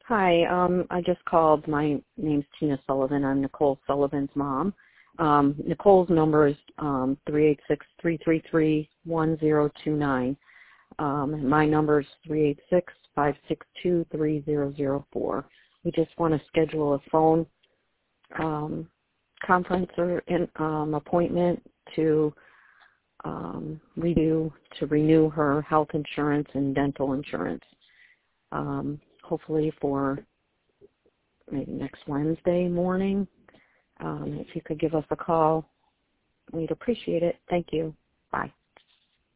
Hi, I just called. My name's Tina Sullivan. I'm Nicole Sullivan's mom. Nicole's number is 386-333-1029. My number is 386-562-3004. We just want to schedule a phone conference or appointment to renew her health insurance and dental insurance. Hopefully for maybe next Wednesday morning. If you could give us a call, we'd appreciate it. Thank you. Bye.